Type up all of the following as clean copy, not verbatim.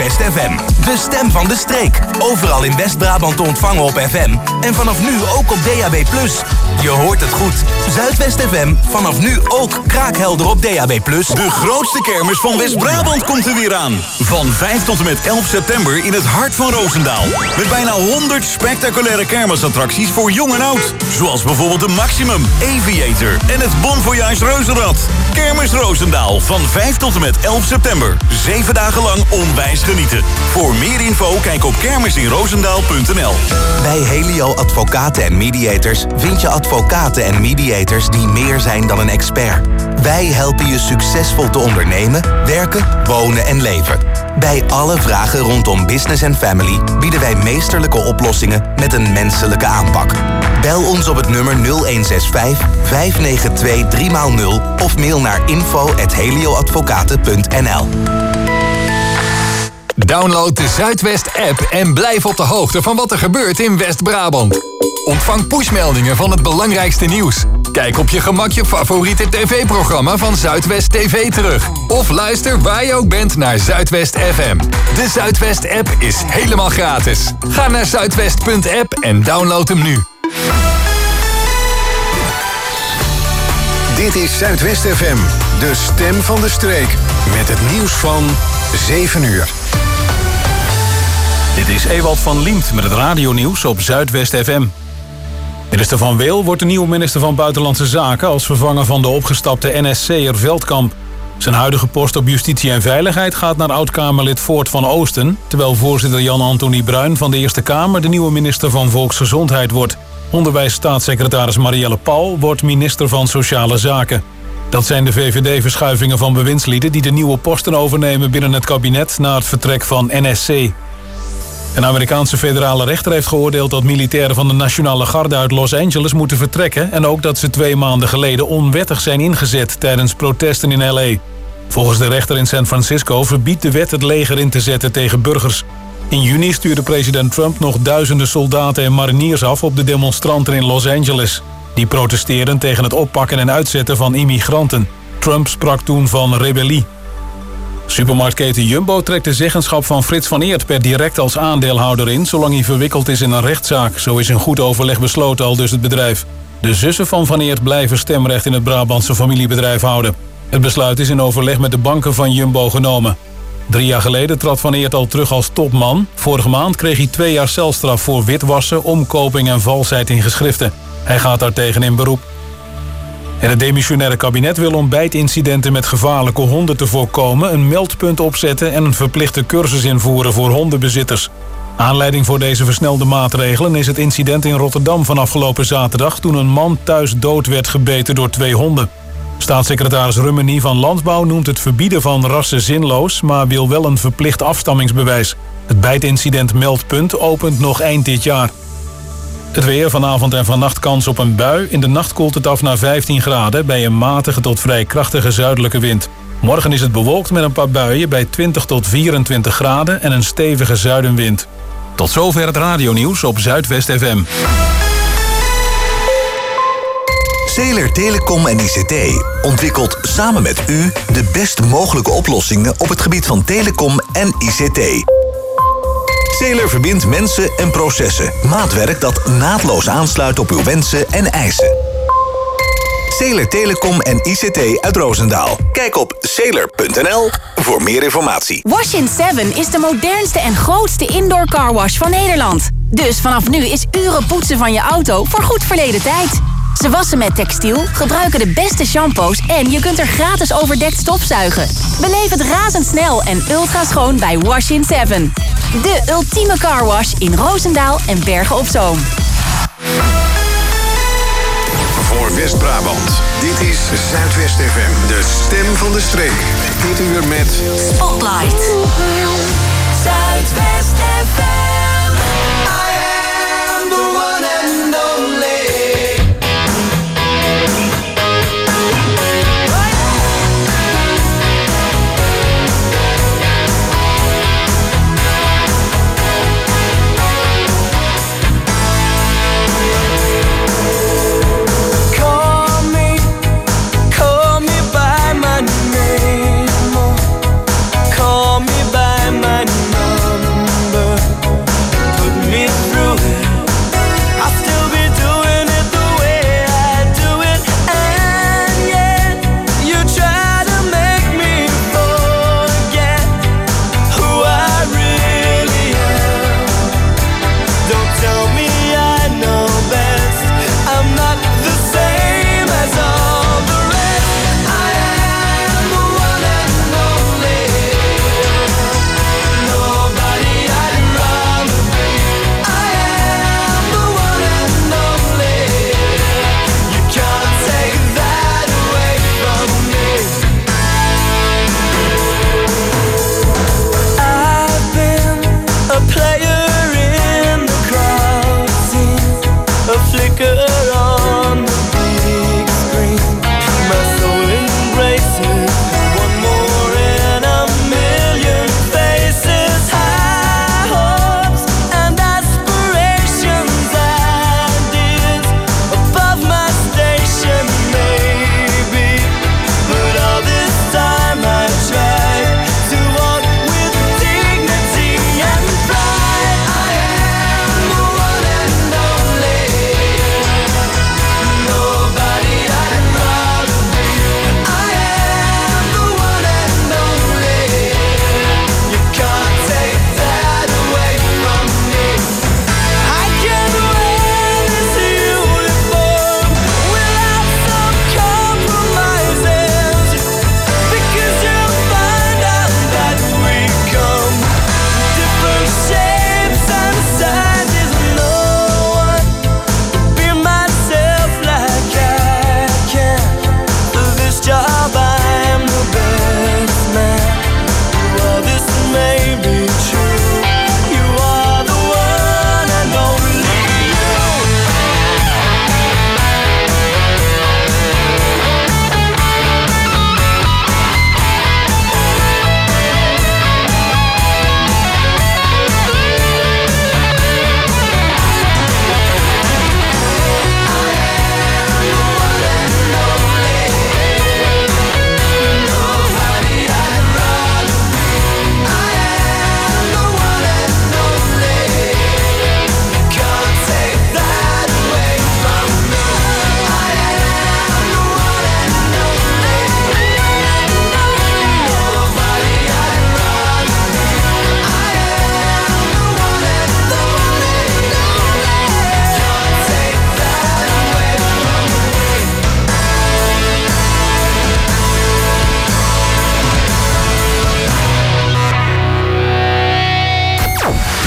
Zuidwest FM. De stem van de streek. Overal in West-Brabant te ontvangen op FM. En vanaf nu ook op DAB+. Je hoort het goed. Zuidwest FM, vanaf nu ook kraakhelder op DAB+. De grootste kermis van West-Brabant komt er weer aan. Van 5 tot en met 11 september in het hart van Roosendaal. Met bijna 100 spectaculaire kermisattracties voor jong en oud. Zoals bijvoorbeeld de Maximum, Aviator en het Bon Voyage Reuzenrad. Kermis Roosendaal van 5 tot en met 11 september. 7 dagen lang onwijs genieten. Voor meer info kijk op kermisinroosendaal.nl. Bij Helio Advocaten en Mediators vind je advocaten en mediators die meer zijn dan een expert. Wij helpen je succesvol te ondernemen, werken, wonen en leven. Bij alle vragen rondom business en family bieden wij meesterlijke oplossingen met een menselijke aanpak. Bel ons op het nummer 0165 592 3x0 of mail naar info@helioadvocaten.nl. Download de Zuidwest-app en blijf op de hoogte van wat er gebeurt in West-Brabant. Ontvang pushmeldingen van het belangrijkste nieuws. Kijk op je gemak je favoriete tv-programma van Zuidwest TV terug. Of luister waar je ook bent naar Zuidwest FM. De Zuidwest-app is helemaal gratis. Ga naar zuidwest.app en download hem nu. Dit is Zuidwest FM, de stem van de streek. Met het nieuws van 7 uur. Dit is Ewald van Liemt met het radionieuws op Zuidwest FM. Minister Van Weel wordt de nieuwe minister van Buitenlandse Zaken als vervanger van de opgestapte NSC'er Veldkamp. Zijn huidige post op Justitie en Veiligheid gaat naar oud-Kamerlid Voort van Oosten, terwijl voorzitter Jan-Antonie Bruin van de Eerste Kamer de nieuwe minister van Volksgezondheid wordt. Onderwijsstaatssecretaris Marielle Paul wordt minister van Sociale Zaken. Dat zijn de VVD-verschuivingen van bewindslieden die de nieuwe posten overnemen binnen het kabinet na het vertrek van NSC. Een Amerikaanse federale rechter heeft geoordeeld dat militairen van de Nationale Garde uit Los Angeles moeten vertrekken en ook dat ze 2 maanden geleden onwettig zijn ingezet tijdens protesten in L.A. Volgens de rechter in San Francisco verbiedt de wet het leger in te zetten tegen burgers. In juni stuurde president Trump nog duizenden soldaten en mariniers af op de demonstranten in Los Angeles. Die protesteerden tegen het oppakken en uitzetten van immigranten. Trump sprak toen van rebellie. Supermarktketen Jumbo trekt de zeggenschap van Frits van Eert per direct als aandeelhouder in, zolang hij verwikkeld is in een rechtszaak. Zo is in goed overleg besloten, aldus het bedrijf. De zussen van Eert blijven stemrecht in het Brabantse familiebedrijf houden. Het besluit is in overleg met de banken van Jumbo genomen. 3 jaar geleden trad Van Eert al terug als topman. Vorige maand kreeg hij 2 jaar celstraf voor witwassen, omkoping en valsheid in geschriften. Hij gaat daartegen in beroep. En het demissionaire kabinet wil om bijtincidenten met gevaarlijke honden te voorkomen een meldpunt opzetten en een verplichte cursus invoeren voor hondenbezitters. Aanleiding voor deze versnelde maatregelen is het incident in Rotterdam van afgelopen zaterdag toen een man thuis dood werd gebeten door 2 honden. Staatssecretaris Rummenie van Landbouw noemt het verbieden van rassen zinloos, maar wil wel een verplicht afstammingsbewijs. Het bijtincident meldpunt opent nog eind dit jaar. Het weer, vanavond en vannacht kans op een bui. In de nacht koelt het af naar 15 graden bij een matige tot vrij krachtige zuidelijke wind. Morgen is het bewolkt met een paar buien bij 20 tot 24 graden en een stevige zuidenwind. Tot zover het radionieuws op Zuidwest FM. Zeeler Telecom en ICT ontwikkelt samen met u de best mogelijke oplossingen op het gebied van telecom en ICT. Zeeler verbindt mensen en processen. Maatwerk dat naadloos aansluit op uw wensen en eisen. Zeeler Telecom en ICT uit Roosendaal. Kijk op zeeler.nl voor meer informatie. Wash-in 7 is de modernste en grootste indoor carwash van Nederland. Dus vanaf nu is uren poetsen van je auto voor goed verleden tijd. Ze wassen met textiel, gebruiken de beste shampoos en je kunt er gratis overdekt stofzuigen. Beleef het razendsnel en ultra schoon bij Wash-in 7. De ultieme carwash in Roosendaal en Bergen op Zoom. Voor West-Brabant, dit is Zuidwest FM, de stem van de streek. Dit uur met Spotlight. Zuidwest FM. I am the one and only. Call me by my name.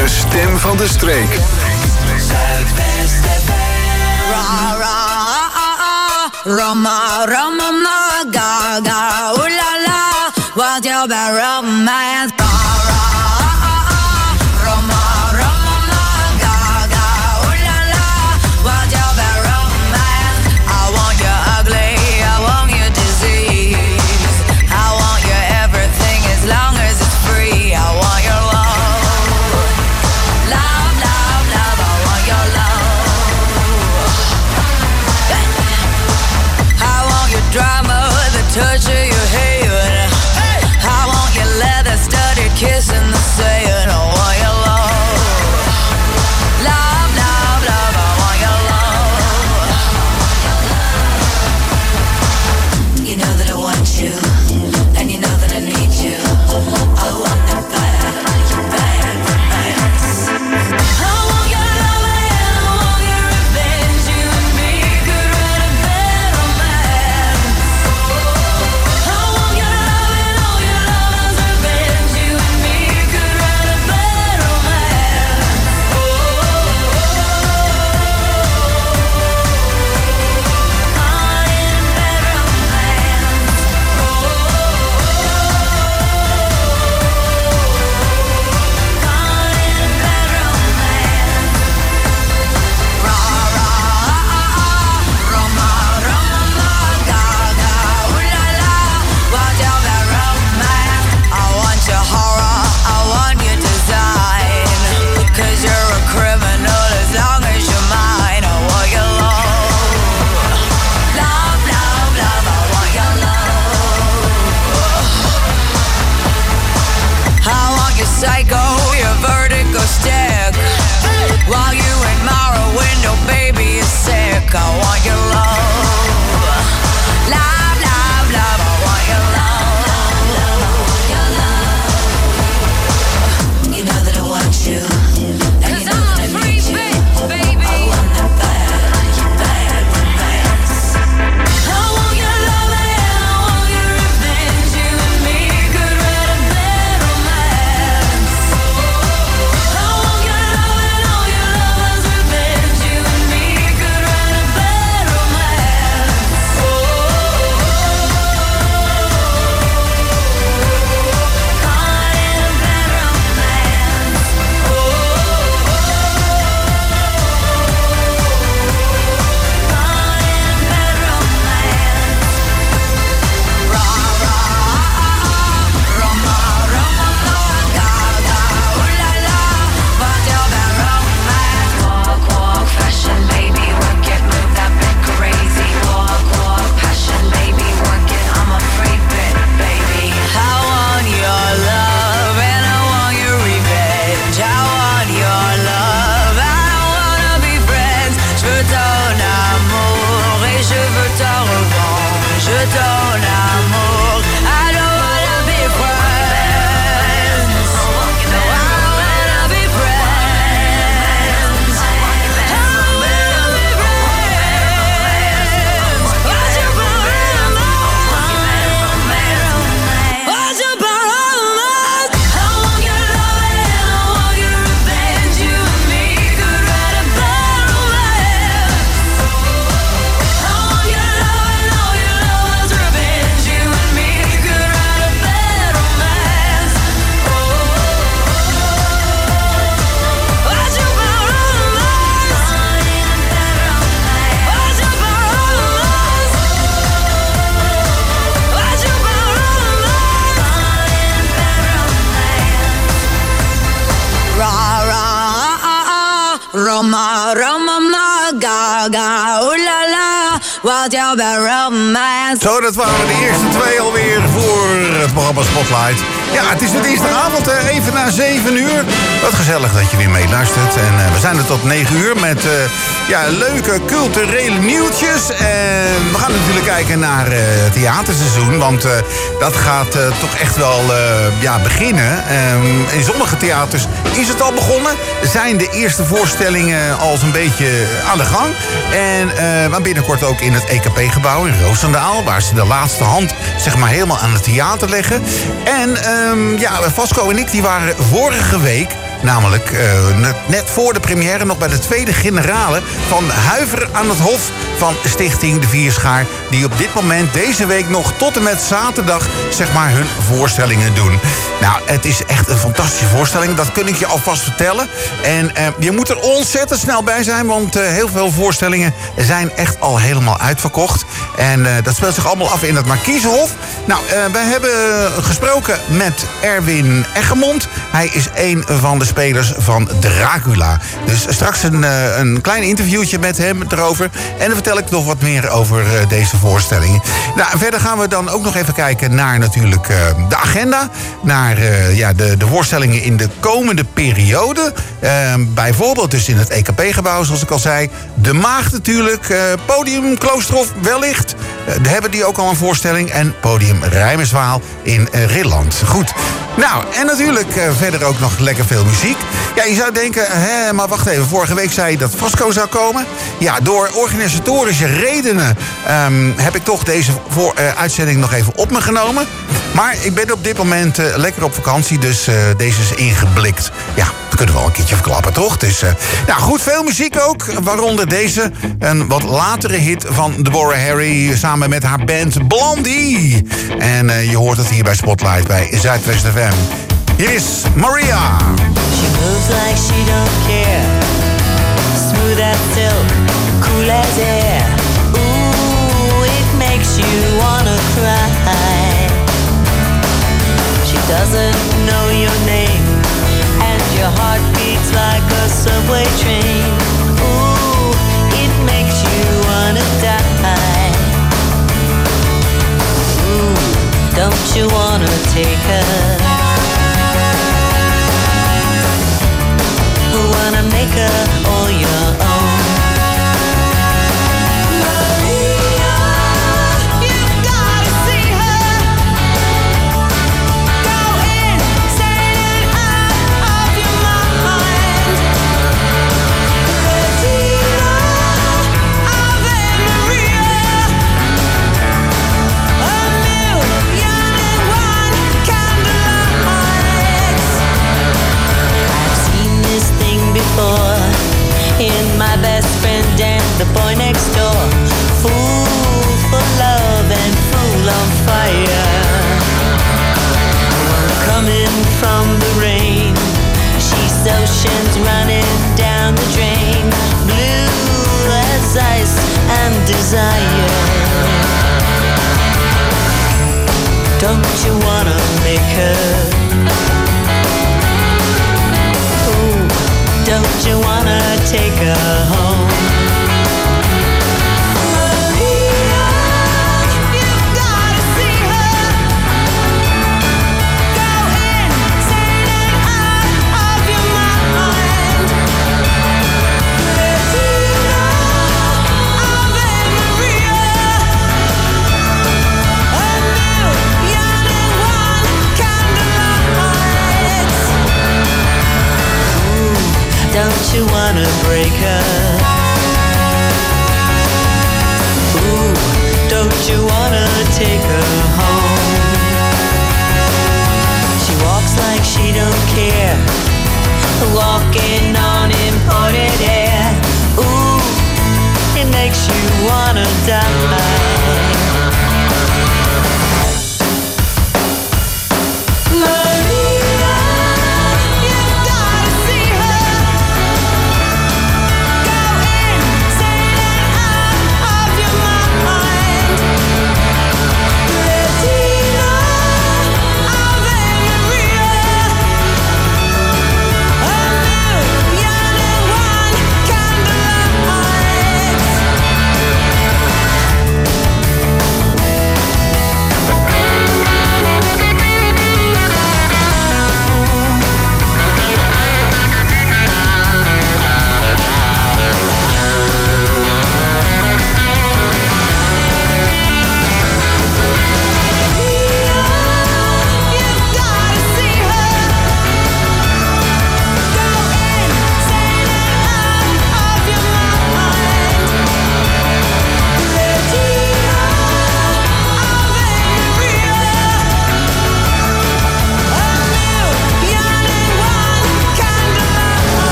De stem van de streek. Rama, Rama, ma, ga, ga, ooh la la, what you been romance? Touch of your hair, I want your leather studded kiss in the sand. I want your love, love, love, love. I want your love. You know that I want you, and you know that I need you. I want that bad, bad romance. I want your love and I want your revenge. You and me could write a bad romance. Psycho, your vertigo stick. While you admire a window, baby, you're sick. I want your love, love, love, love. I want your love. You know that I want you, and you know that I need you. Baby. I want that bad, bad romance. I want your love and I want your revenge. You and me could write a bad romance. I want your love and all your lovers' revenge. You and me could write a bad romance. Caught in a bad romance. Caught in a bad romance. Rah, rah, Roma, Roma, ma, ga, ga, ooh la la, what you been romance? Walk, walk, fashion, baby, work it, move that bit crazy. Walk, walk, passion, baby, work it, I'm a freak bit, baby. I want your love and I want your revenge. I want your love, I wanna be friends. Je veux ton amour et je veux ta revanche. Je ton amour, I don't wanna be friends. No, I don't wanna be friends. I don't wanna be friends. What's your problem? What's your problem? I want your love and I want your revenge. You and me could write a bad romance. I want your love and all your lovers' revenge. You and me could write a bad romance. What's your problem? What's your problem? What's your problem? Ra, ra, Roma, Roma, ma, ga, ga, ooh la la, what you been romance? Zo, dat waren de eerste twee alweer voor het programma Spotlight. Ja, het is de dinsdagavond, even na 7 uur. Wat gezellig dat je weer meeluistert. En we zijn er tot 9 uur met leuke culturele nieuwtjes. En we gaan natuurlijk kijken naar het theaterseizoen. Want dat gaat toch echt wel beginnen. In sommige theaters is het al begonnen. Zijn de eerste voorstellingen al een beetje aan de gang. En maar binnenkort ook in het EKP-gebouw in Roosendaal. Waar ze de laatste hand zeg maar helemaal aan het theater leggen. En Vasco en ik die waren vorige week Namelijk net voor de première, nog bij de tweede generale van Huiver aan het Hof van Stichting De Vierschaar, die op dit moment deze week nog tot en met zaterdag zeg maar hun voorstellingen doen. Nou, het is echt een fantastische voorstelling, dat kun ik je alvast vertellen. En je moet er ontzettend snel bij zijn, want heel veel voorstellingen zijn echt al helemaal uitverkocht. En dat speelt zich allemaal af in het Markiezenhof. Nou, wij hebben gesproken met Erwin Eggermond. Hij is een van de spelers van Dracula. Dus straks een klein interviewtje met hem erover. En dan vertel ik nog wat meer over deze voorstellingen. Nou, verder gaan we dan ook nog even kijken naar natuurlijk de agenda. Naar de voorstellingen in de komende periode. Bijvoorbeeld dus in het EKP-gebouw, zoals ik al zei. De Maagd natuurlijk. Podium Kloosterhof wellicht. Hebben die ook al een voorstelling. En Podium Rijmerswaal in Rilland. Goed. Nou, en natuurlijk verder ook nog lekker veel muziek. Ja, je zou denken, maar wacht even. Vorige week zei je dat Vasco zou komen. Ja, door organisatorische redenen heb ik toch deze uitzending nog even op me genomen. Maar ik ben op dit moment lekker op vakantie, dus deze is ingeblikt. Ja, dat kunnen we wel een keertje verklappen, toch? Dus, nou goed, veel muziek ook. Waaronder deze, een wat latere hit van Deborah Harry samen met haar band Blondie. En je hoort het hier bij Spotlight bij Zuidwest FM. Hier is Maria. She moves like she don't care. Smooth as silk, cool as air. Ooh, it makes you wanna cry. She doesn't know your name, and your heart beats like a subway train. Ooh, it makes you wanna die. Ooh, don't you wanna take her? Wanna make her all your own. Maria, you've gotta see her. Go insane and out of your mind. Regina, Ave Maria. A million and one candlelights. I've seen this thing before in my best friend and the boy next door. Fool for love and fool on fire. Coming from the rain, she's oceans running down the drain. Blue as ice and desire. Don't you wanna make her? Don't you wanna take her home? Maria, you've gotta see her. Go insane and out of your mind. Regina, Ave Maria. A million and one candlelights. Don't you wanna break her? Ooh, don't you wanna take her home? She walks like she don't care, walking on imported air. Ooh, it makes you wanna die.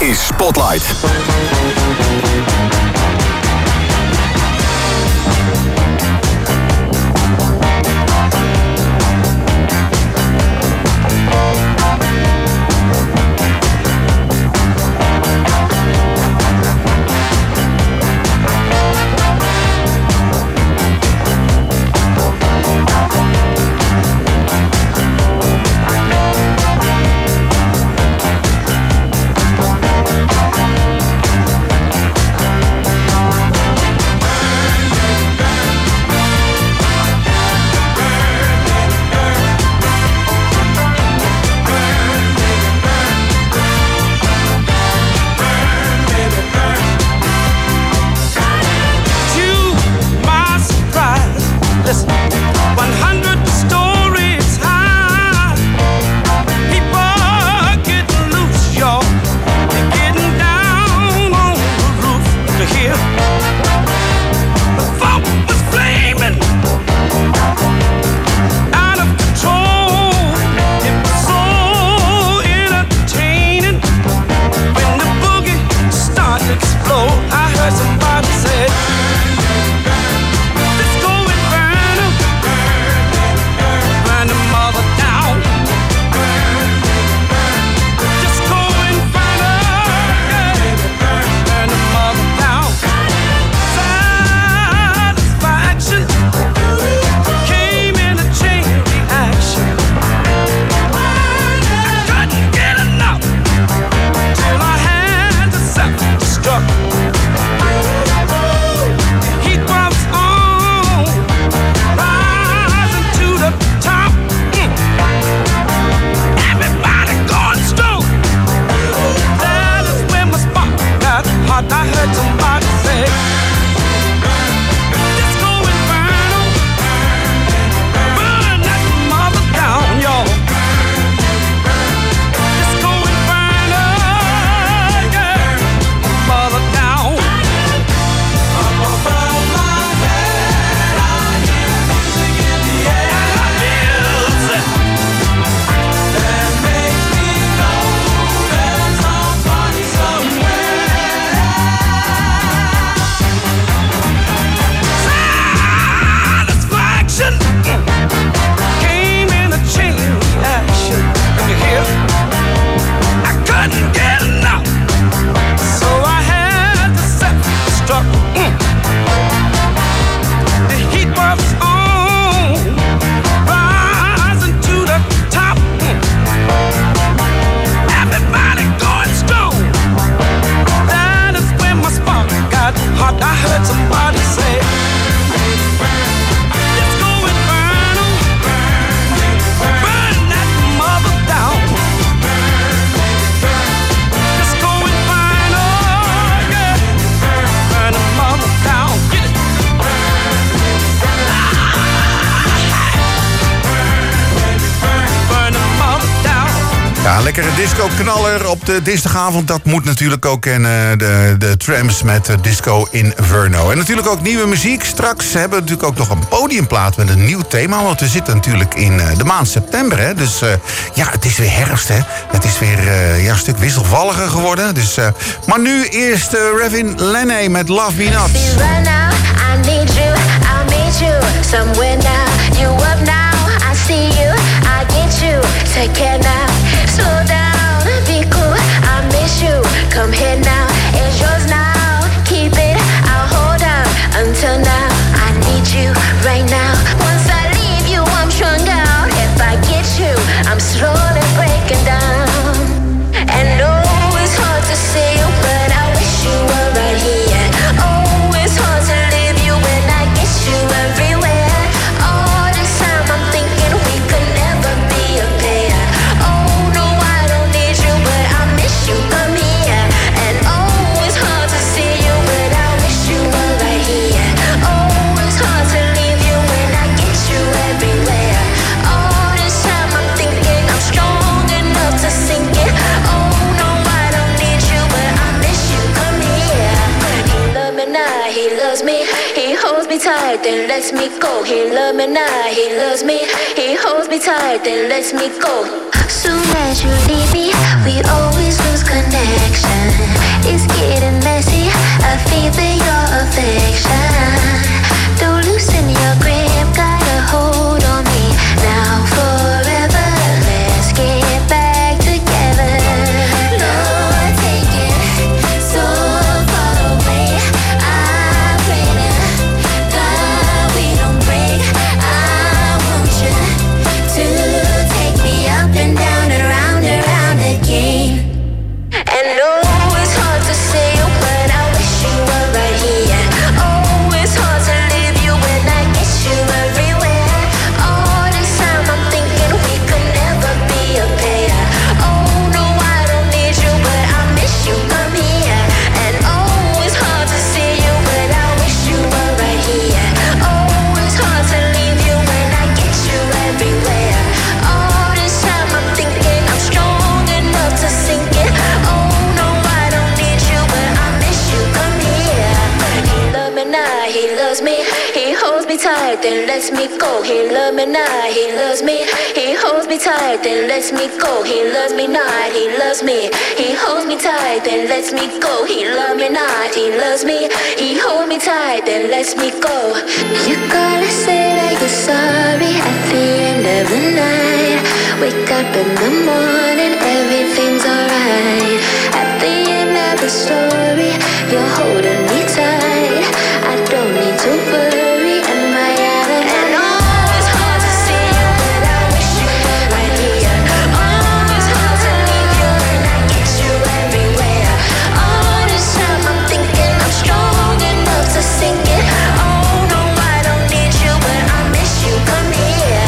is Spotlight. Lekkere disco-knaller op de dinsdagavond. Dat moet natuurlijk ook kennen. De Tramps met Disco Inferno. En natuurlijk ook nieuwe muziek. Straks hebben we natuurlijk ook nog een podiumplaat met een nieuw thema. Want we zitten natuurlijk in de maand september. Hè? Dus ja, het is weer herfst. Hè? Het is weer een stuk wisselvalliger geworden. Dus, maar nu eerst Ravin Lene met Love Me Not. I need you, I'll meet you somewhere now. You up now, I see you, I get you. Take care now, slow down, be cool. I miss you, come here now. It's yours now, keep it, I'll hold on until now. I need you right now. Once I leave you, I'm strung out. If I get you, I'm slowly breaking down. And oh, it's hard to see you, but I wish you were right here. Oh, it's hard to leave you when I get you everywhere. All this time I'm thinking we could never be a pair. Oh no, I don't need you, but I miss you, come here. And oh, it's hard to see you, but I wish you were right here. Oh, it's hard to leave you when I get you everywhere. All this time I'm thinking I'm strong enough to sink it. Oh no, I don't need you, but I miss you, come here. He loves me now, he loves me. He holds me tight, then lets me go. He loves me now, he loves me. He holds me tight, then lets me go. Soon as you leave me, we always lose connection. getting messy. I feel your affection. Don't loosen your grip, got a hold on me. Now forever, let's get back together. Lord, take it so far away. I pray to God we don't break. I want you to take me up and down and round again. And oh, it's hard to say, but I wish you were right here. Oh, it's hard to leave you when I get you everywhere. All this time I'm thinking we could never be a pair. Oh no, I don't need you, but I miss you, come here. And oh, it's hard to see you, but I wish you were right here. Oh, it's hard to leave you when I get you everywhere. All this time I'm thinking I'm strong enough to sink it. Oh no, I don't need you, but I miss you, come here. He loves me now, he loves me. He holds me tight, then lets me go. He loves me now, he loves me. He holds me tight, then lets me go. He loves me not, he loves me. He holds me tight, then lets me go. He loves me not, he loves me. He holds me tight, then lets me go. You gotta say that you're sorry at the end of the night. Wake up in the morning, everything's alright. At the end of the story, you're holding me tight. I don't need to worry, am I out of hand? And oh, it's hard to see you, but I wish you were right here. Oh, it's hard to leave you when I get you everywhere. All this time I'm thinking I'm strong enough to sink it. Oh no, I don't need you, but I miss you, come here.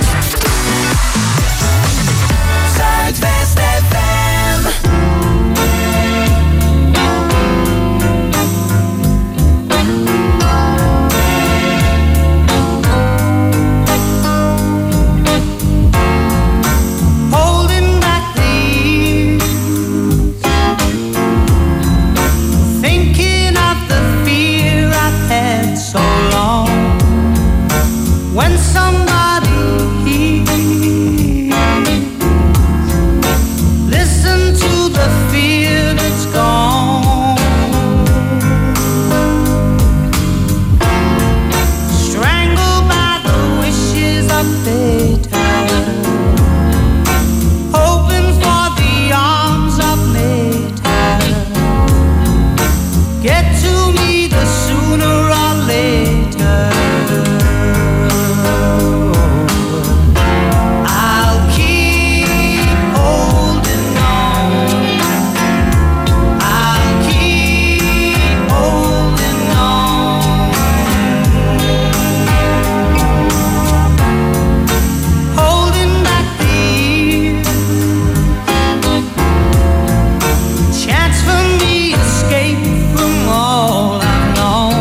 Zuidwest FM. Holding back the years, thinking of the fear I've had so long. When somebody hears, listen to the fear that's gone. Strangled by the wishes of fate, hoping for the arms of nature. Get to me the sooner or later. I'll keep holding on. I'll keep holding on. Holding back the years, chance for me escape from all I've known.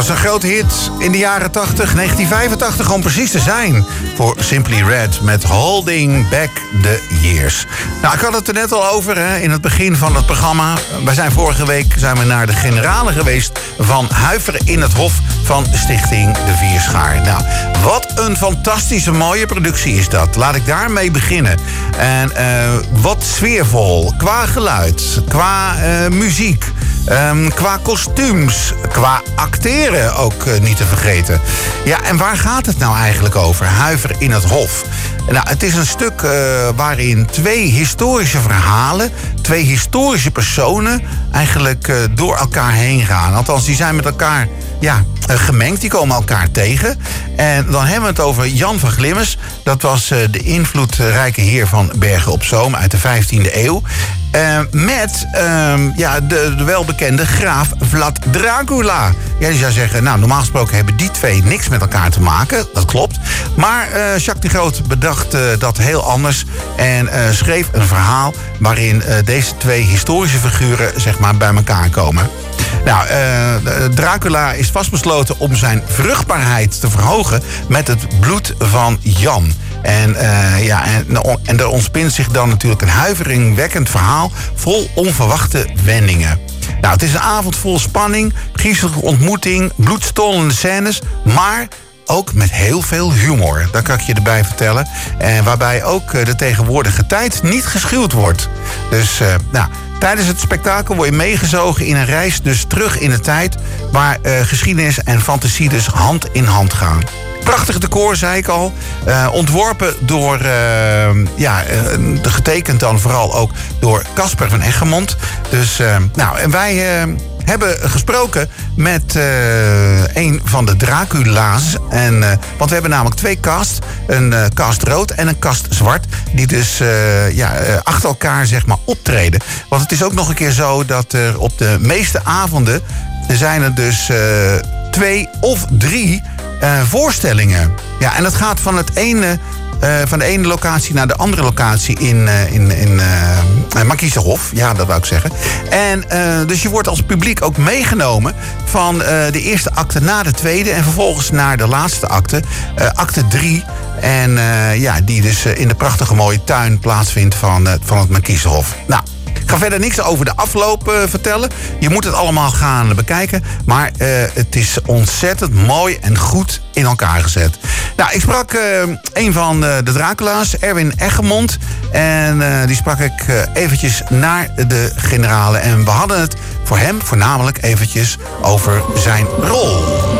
was een grote hit in de jaren 80, 1985 om precies te zijn. Voor Simply Red met Holding Back the Years. Nou, ik had het er net al over in het begin van het programma. Vorige week zijn we naar de generale geweest van Huiveren in het Hof van Stichting De Vierschaar. Nou, wat een fantastische mooie productie is dat. Laat ik daarmee beginnen. En wat sfeervol, qua geluid, qua muziek, qua kostuums, qua acteren ook niet te vergeten. Ja, en waar gaat het nou eigenlijk over? Huiveren in het Hof. Nou, het is een stuk waarin twee historische verhalen, twee historische personen eigenlijk door elkaar heen gaan. Althans, die zijn met elkaar gemengd, die komen elkaar tegen. En dan hebben we het over Jan van Glimmers. Dat was de invloedrijke heer van Bergen op Zoom uit de 15e eeuw. Met de welbekende graaf Vlad Dracula. Ja, die zou zeggen, nou, normaal gesproken hebben die twee niks met elkaar te maken. Dat klopt. Maar Jacques de Groot bedacht dat heel anders. En schreef een verhaal waarin deze twee historische figuren zeg maar bij elkaar komen. Nou, Dracula is vastbesloten om zijn vruchtbaarheid te verhogen met het bloed van Jan. En er ontspint zich dan natuurlijk een huiveringwekkend verhaal vol onverwachte wendingen. Nou, het is een avond vol spanning, griezelige ontmoeting, bloedstollende scènes, maar ook met heel veel humor. Dat kan ik je erbij vertellen. En waarbij ook de tegenwoordige tijd niet geschuwd wordt. Dus, tijdens het spektakel word je meegezogen in een reis dus terug in de tijd, waar geschiedenis en fantasie dus hand in hand gaan. Prachtig decor, zei ik al. Ontworpen door, getekend dan vooral ook door Casper van Egmond. Dus, en wij hebben gesproken met een van de Dracula's. Want we hebben namelijk twee casts. Een cast rood en een cast zwart. Die dus achter elkaar zeg maar optreden. Want het is ook nog een keer zo dat er op de meeste avonden zijn er dus 2 of 3 voorstellingen. Ja, en dat gaat van van de ene locatie naar de andere locatie in Markiezenhof. Ja, dat wou ik zeggen. En dus je wordt als publiek ook meegenomen van de eerste acte naar de tweede en vervolgens naar de laatste acte, acte 3. En die dus in de prachtige mooie tuin plaatsvindt van het Markiezenhof. Nou, ik ga verder niks over de afloop vertellen. Je moet het allemaal gaan bekijken. Maar het is ontzettend mooi en goed in elkaar gezet. Nou, ik sprak een van de Dracula's, Erwin Egmond. En die sprak ik eventjes naar de generale. En we hadden het voor hem voornamelijk eventjes over zijn rol.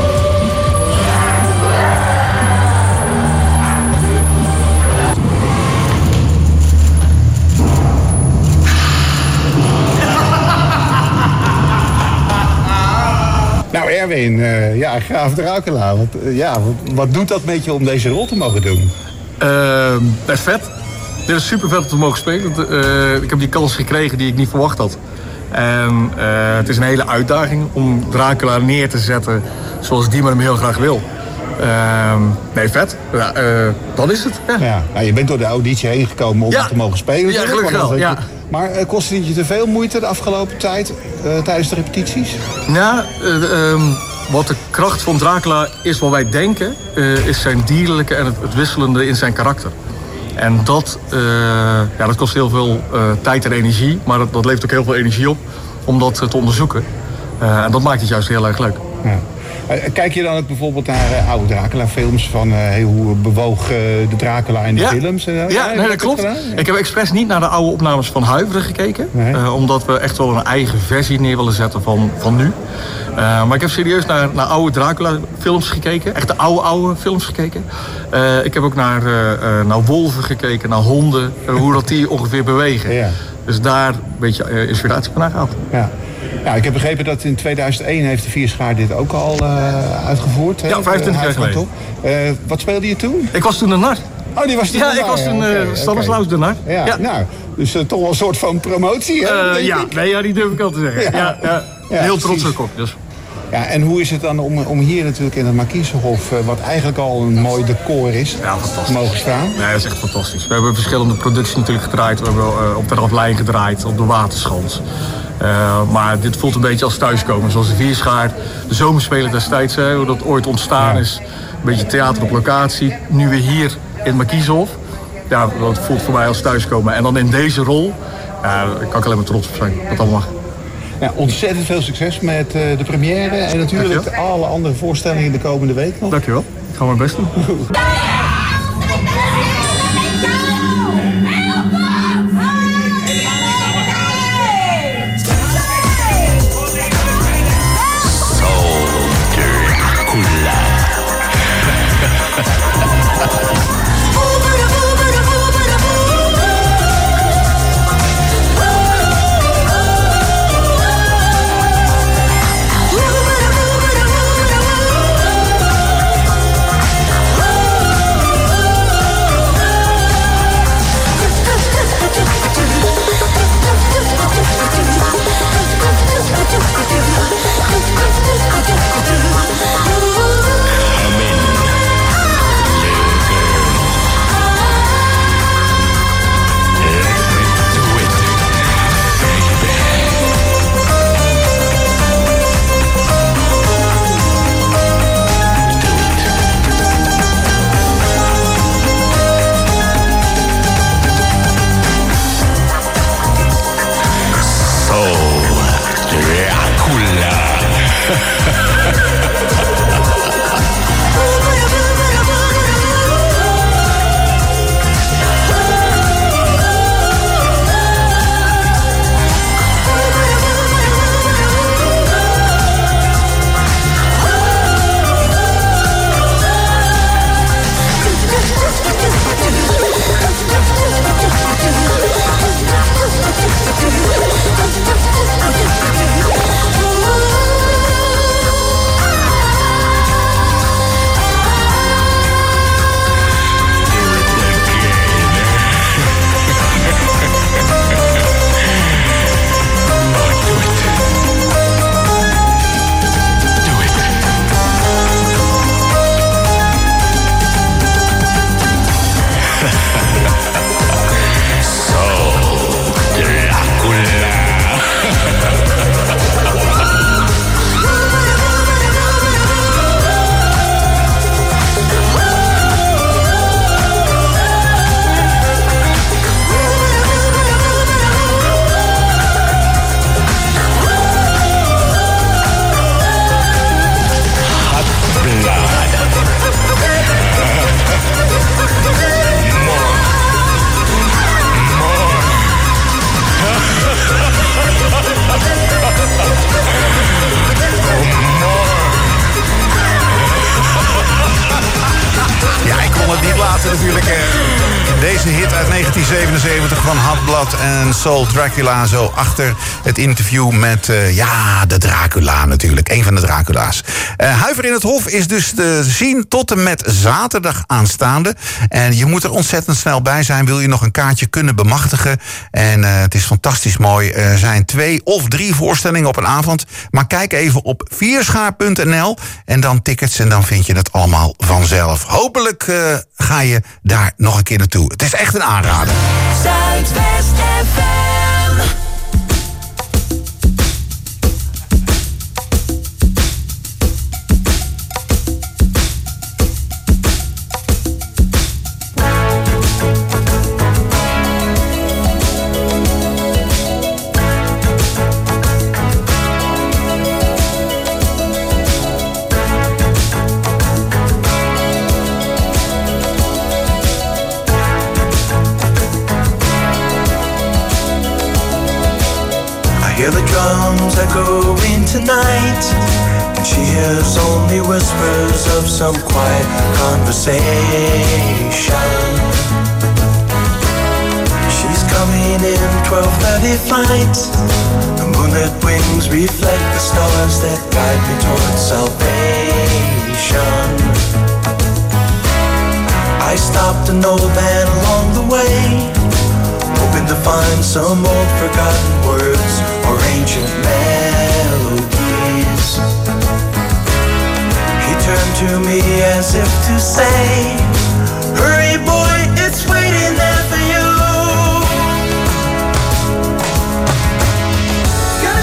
Nou, Erwin, graaf Dracula. Wat doet dat met je om deze rol te mogen doen? Best vet. Dit is super vet om te mogen spelen. Ik heb die kans gekregen die ik niet verwacht had. En het is een hele uitdaging om Dracula neer te zetten zoals Diemer hem heel graag wil. Vet. Ja, dat is het. Ja. Je bent door de auditie heen gekomen om te mogen spelen. Ja, gelukkig wel. Ja. Maar kostte het je te veel moeite de afgelopen tijd tijdens de repetities? Ja, wat de kracht van Dracula is, wat wij denken, is zijn dierlijke en het wisselende in zijn karakter. En dat kost heel veel tijd en energie, maar dat levert ook heel veel energie op om dat te onderzoeken. En dat maakt het juist heel erg leuk. Ja. Kijk je dan ook bijvoorbeeld naar oude Dracula-films van hoe bewoog de Dracula in de films? Dat klopt. Ja. Ik heb expres niet naar de oude opnames van Huiveren gekeken. Nee. Omdat we echt wel een eigen versie neer willen zetten van nu. Maar ik heb serieus naar oude Dracula-films gekeken. Echt de oude films gekeken. Ik heb ook naar wolven gekeken, naar honden. Hoe dat die ongeveer bewegen. Ja. Dus daar een beetje inspiratie van gehaald. Ja. Ja, ik heb begrepen dat in 2001 heeft de Vierschaar dit ook al uitgevoerd. Ja, 25 jaar geleden. Wat speelde je toen? Ik was toen de nar. Oh, die was toen de nar? Ja, ik was toen Stanislaus de nar. Ja. Nou, dus toch wel een soort van promotie, hè? Die durf ik al te zeggen. Ja. Heel trots ook op, dus. Ja, en hoe is het dan om hier natuurlijk in het Markiezenhof, wat eigenlijk al een mooi decor is, te mogen staan? Nee, dat is echt fantastisch. We hebben verschillende producties natuurlijk gedraaid. We hebben op de Ravelijn gedraaid, op de Waterschans. Maar dit voelt een beetje als thuiskomen. Zoals de Vierschaar, de zomerspelen destijds, hoe dat ooit ontstaan is. Een beetje theater op locatie. Nu weer hier in het Markieshof. Ja, dat voelt voor mij als thuiskomen. En dan in deze rol, daar kan ik alleen maar trots op zijn. Dat allemaal mag. Ja, ontzettend veel succes met de première. En natuurlijk alle andere voorstellingen de komende week nog. Dankjewel. Ik ga mijn best doen. Deze hit uit 1977 van Hotblood en Soul Dracula. Zo achter het interview met de Dracula natuurlijk. Een van de Dracula's. Huiver in het Hof is dus te zien tot en met zaterdag aanstaande. En je moet er ontzettend snel bij zijn. Wil je nog een kaartje kunnen bemachtigen. En het is fantastisch mooi. Er zijn 2 of 3 voorstellingen op een avond. Maar kijk even op vierschaar.nl. En dan tickets en dan vind je het allemaal vanzelf. Hopelijk ga je daar nog een keer naartoe. Het is echt een aanrader. Zuidwest FM. Hear the drums echoing tonight, and she hears only whispers of some quiet conversation. She's coming in 12:30 flight. The moonlit wings reflect the stars that guide me towards salvation. I stopped an old man along the way, hoping to find some old forgotten words or ancient melodies. He turned to me as if to say, hurry boy, it's waiting there for you.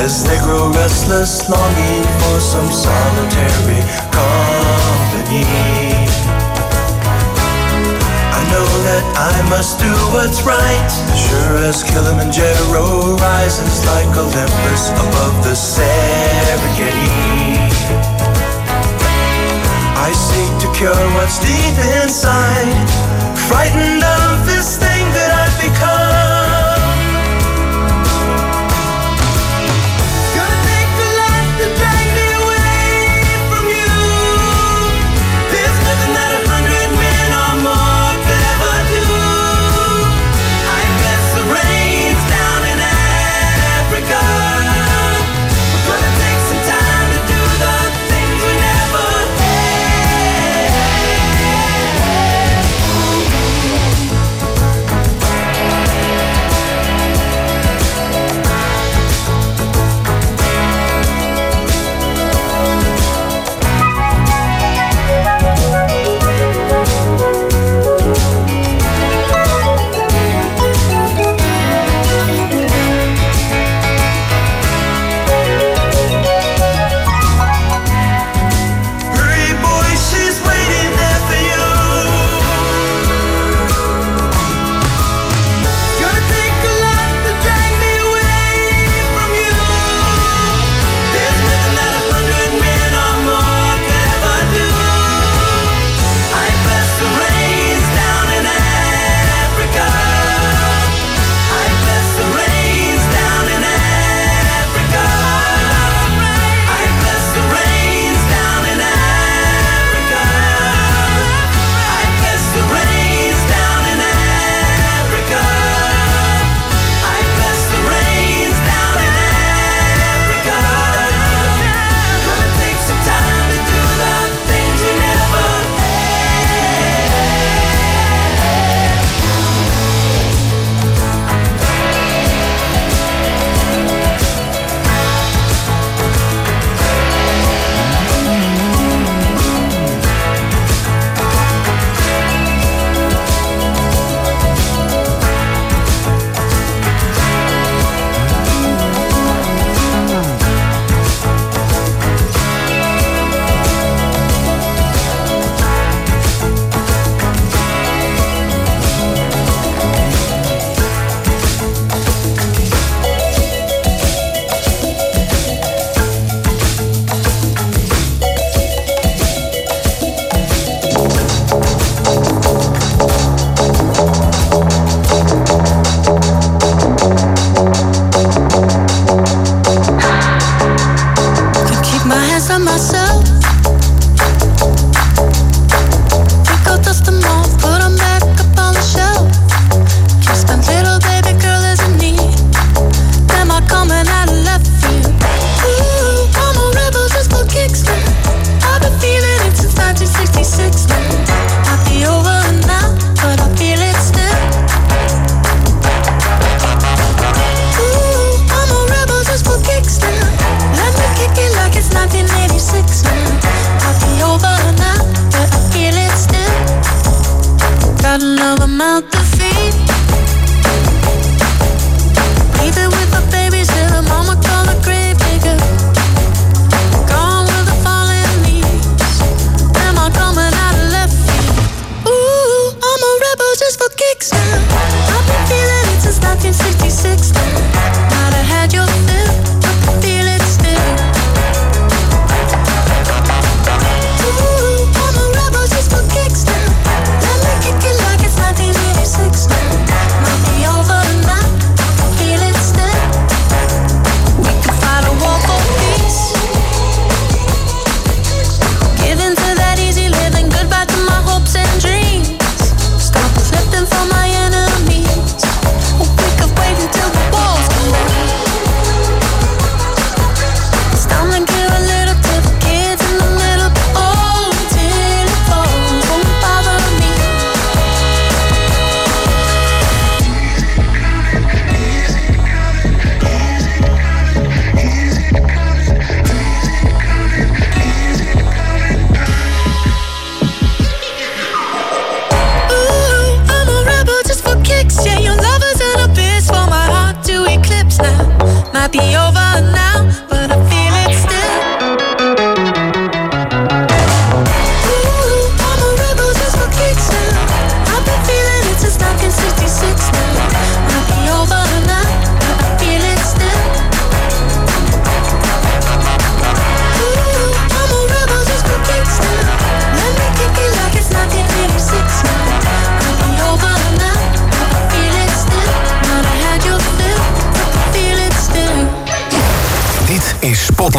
as they grow restless, longing for some solitary company. I know that I must do what's right, sure as Kilimanjaro rises like Olympus above the Serengeti. I seek to cure what's deep inside, frightened of this thing that I've become. Gonna take a lot to drag me away from you. There's nothing that 100 men or more could ever do. I bless the rains down in Africa. We're gonna take some time to do the things we never had.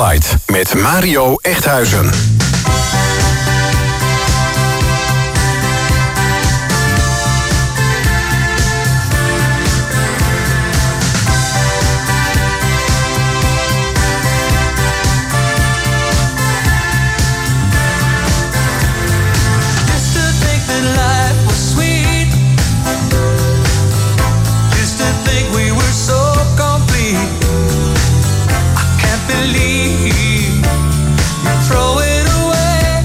Spotlight met Mario Echthuizen. Throw it away.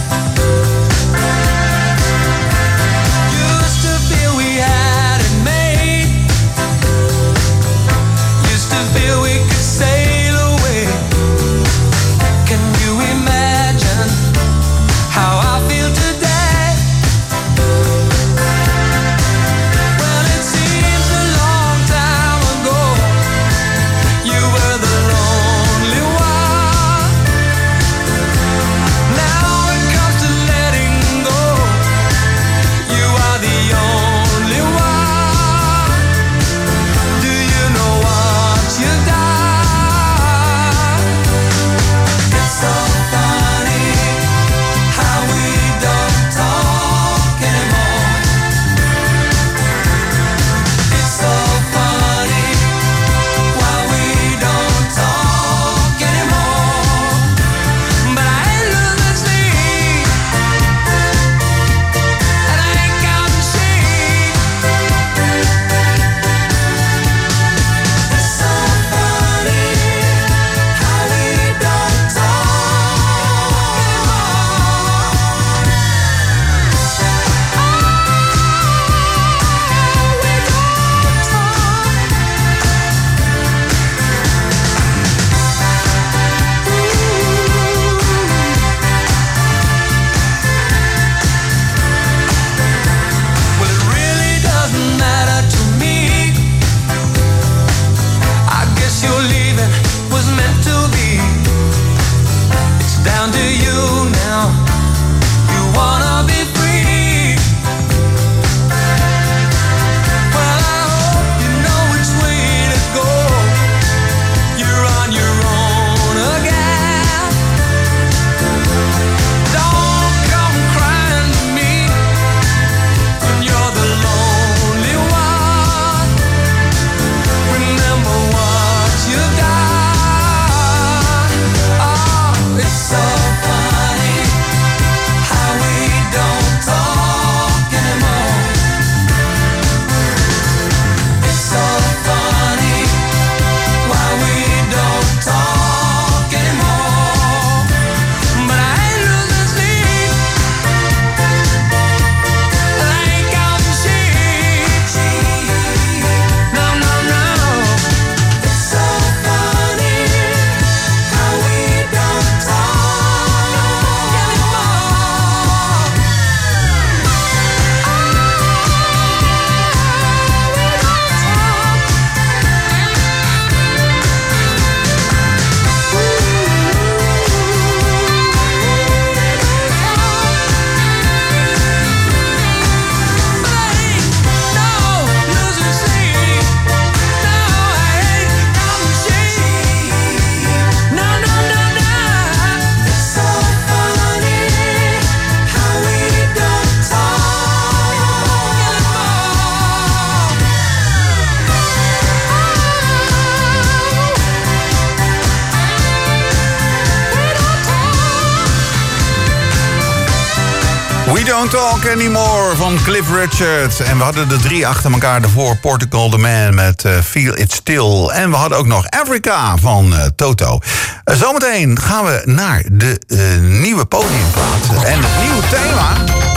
We Don't Talk Anymore van Cliff Richard. En we hadden de 3 achter elkaar ervoor. Portugal The Man met Feel It Still. En we hadden ook nog Africa van Toto. Zometeen gaan we naar de nieuwe podiumplaat. En het nieuwe thema.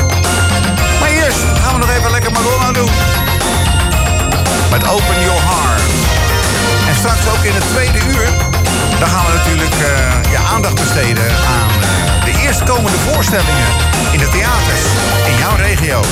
Maar eerst gaan we nog even lekker Madonna doen. Met Open Your Heart. En straks ook in het tweede uur. Dan gaan we natuurlijk aandacht besteden aan de eerstkomende voorstellingen in de theaters in jouw regio.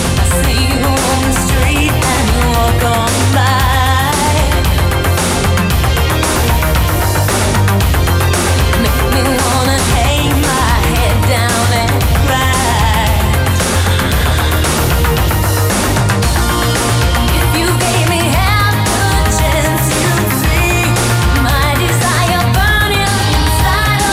Inside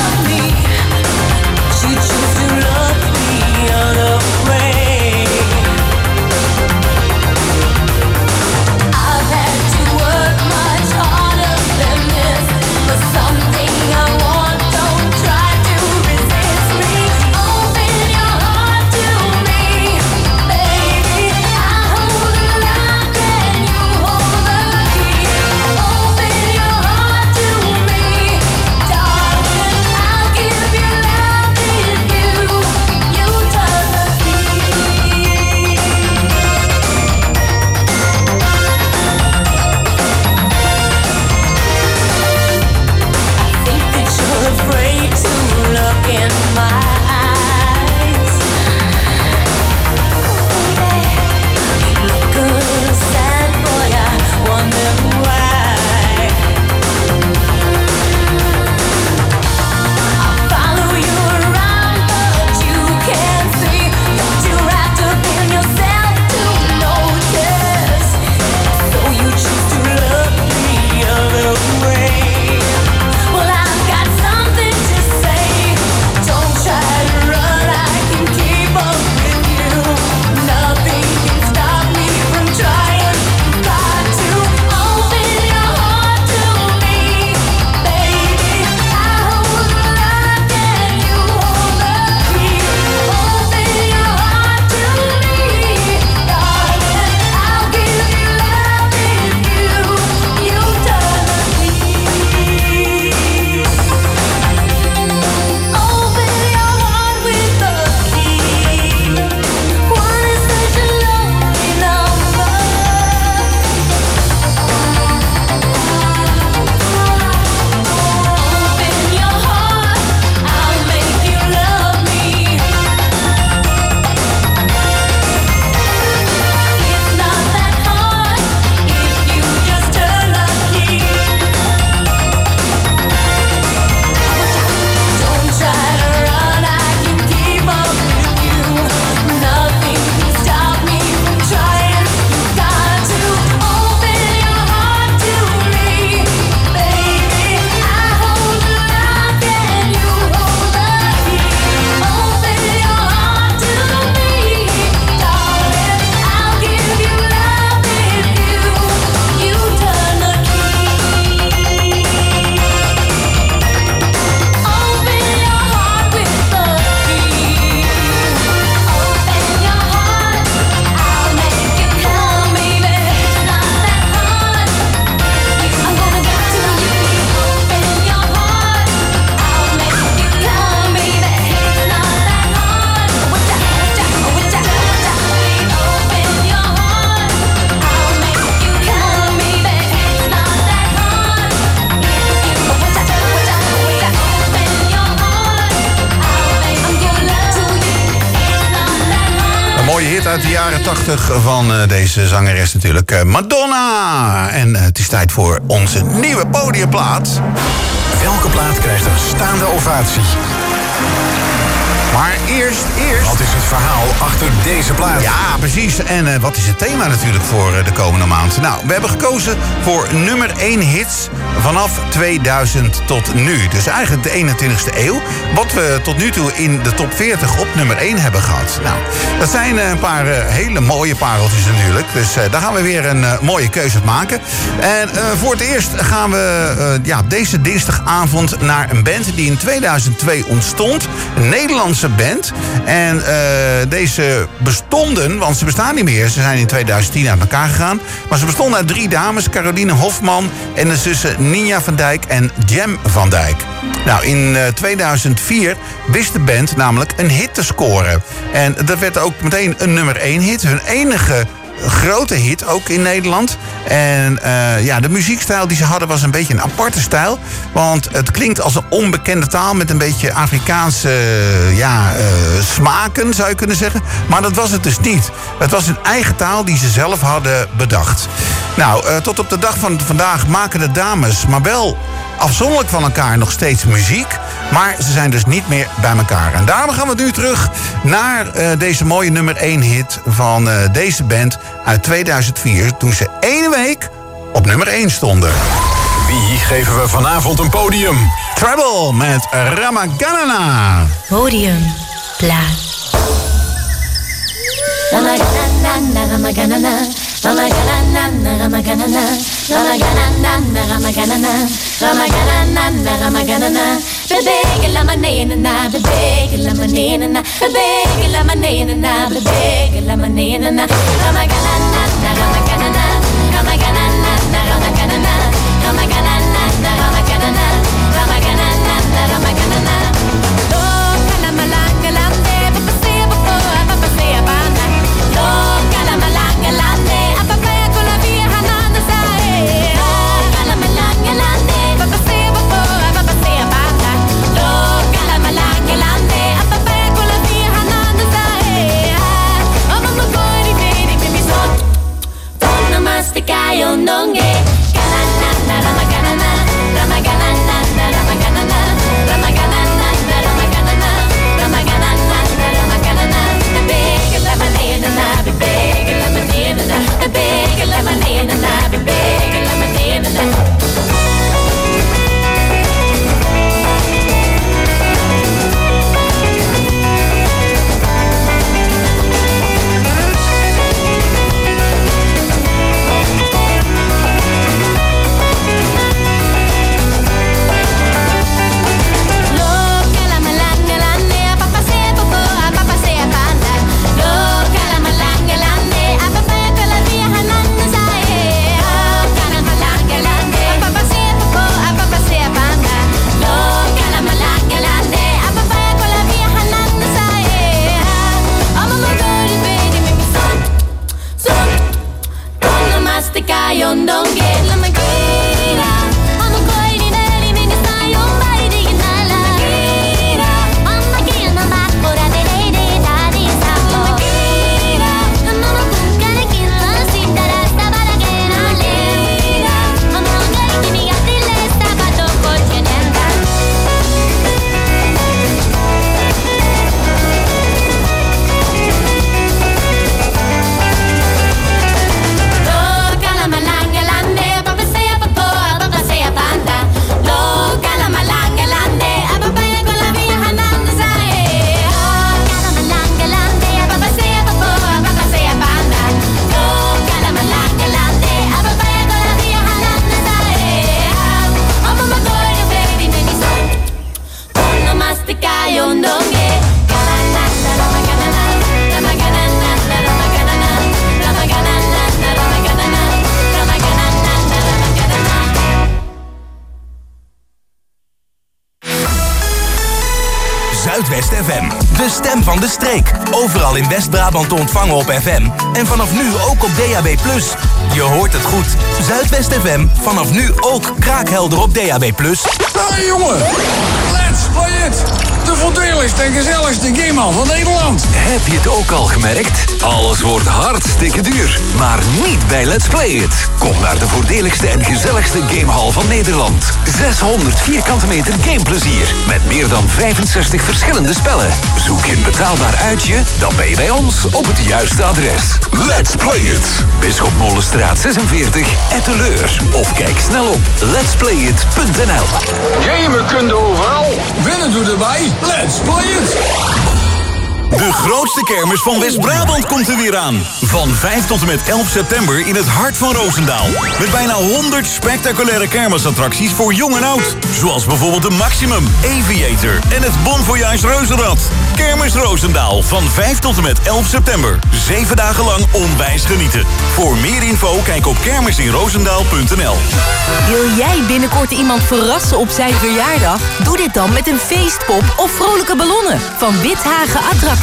mooie hit uit de jaren 80 van deze zangeres natuurlijk. Madonna. En het is tijd voor onze nieuwe podiumplaat. Welke plaat krijgt een staande ovatie? Maar eerst... Wat is het verhaal achter deze plaat? Ja, precies. En wat is het thema natuurlijk voor de komende maand? Nou, we hebben gekozen voor nummer 1 hits vanaf 2000 tot nu. Dus eigenlijk de 21ste eeuw. Wat we tot nu toe in de top 40 op nummer 1 hebben gehad. Nou, dat zijn een paar hele mooie pareltjes natuurlijk. Dus daar gaan we weer een mooie keuze maken. En voor het eerst gaan we deze dinsdagavond naar een band die in 2002 ontstond. Een Nederlandse band. En deze bestonden, want ze bestaan niet meer. Ze zijn in 2010 uit elkaar gegaan. Maar ze bestonden uit 3 dames. Caroline Hofman en de zussen Ninja van Dijk en Jem van Dijk. Nou, in 2004 wist de band namelijk een hit te scoren. En dat werd ook meteen een nummer 1 hit. Hun enige grote hit, ook in Nederland. En de muziekstijl die ze hadden was een beetje een aparte stijl. Want het klinkt als een onbekende taal met een beetje Afrikaanse smaken, zou je kunnen zeggen. Maar dat was het dus niet. Het was een eigen taal die ze zelf hadden bedacht. Nou, tot op de dag van vandaag maken de dames, maar wel afzonderlijk van elkaar, nog steeds muziek. Maar ze zijn dus niet meer bij elkaar. En daarom gaan we nu terug naar deze mooie nummer 1 hit van deze band uit 2004. Toen ze 1 week op nummer 1 stonden. Wie geven we vanavond een podium? Treble met Ramaganana. Podium plaat. Ramaganana, Ramaganana, Ramaganana, Ramaganana, Ramaganana, Ramaganana, Ramaganana, Ramaganana. Bebeke la manena, bebeke la manena, bebeke la manena, bebeke la manena. Ramaganana, Ramaganana, Ramaganana, Ramaganana, Ramaganana, Ramaganana, Ramaganana, Ramaganana. Loca la malanga lande, papasea popoa, papasea banda. Loca la malanga lande, apapaya con la via hananda sae. Loca la malanga lande, papasea popoa, papasea banda. Loca la malanga lande, apapaya con la via hananda sae. Oh mamma boy di vedi che mi son. Donna masticai un nonge. Ganana, ramaganana, ramaganana, ramaganana, ramaganana, ramaganana, ramaganana, ramaganana. Bebeke la manena, bebeke la manena, bebeke la manena, bebeke la manena. Zuidwest FM. De stem van de streek. Overal in West-Brabant te ontvangen op FM. En vanaf nu ook op DAB+. Je hoort het goed. Zuidwest FM. Vanaf nu ook kraakhelder op DAB+. Hey jongen, let's play it! De voordeligste en gezelligste gamehal van Nederland. Heb je het ook al gemerkt? Alles wordt hartstikke duur. Maar niet bij Let's Play It. Kom naar de voordeligste en gezelligste gamehal van Nederland. 600 vierkante meter gameplezier. Met meer dan 65 verschillende spellen. Zoek je een betaalbaar uitje? Dan ben je bij ons op het juiste adres. Let's Play It. Bisschopmolenstraat 46, Etteleur. Of kijk snel op letsplayit.nl. Gamen kun je overal. Winnen doe erbij. Let's Play It. De grootste kermis van West-Brabant komt er weer aan. Van 5 tot en met 11 september in het hart van Roosendaal. Met bijna 100 spectaculaire kermisattracties voor jong en oud. Zoals bijvoorbeeld de Maximum, Aviator en het Bon Voyage Reuzenrad. Kermis Roosendaal van 5 tot en met 11 september. 7 dagen lang onwijs genieten. Voor meer info kijk op kermisinroosendaal.nl. Wil jij binnenkort iemand verrassen op zijn verjaardag? Doe dit dan met een feestpop of vrolijke ballonnen van Withagen Attracties.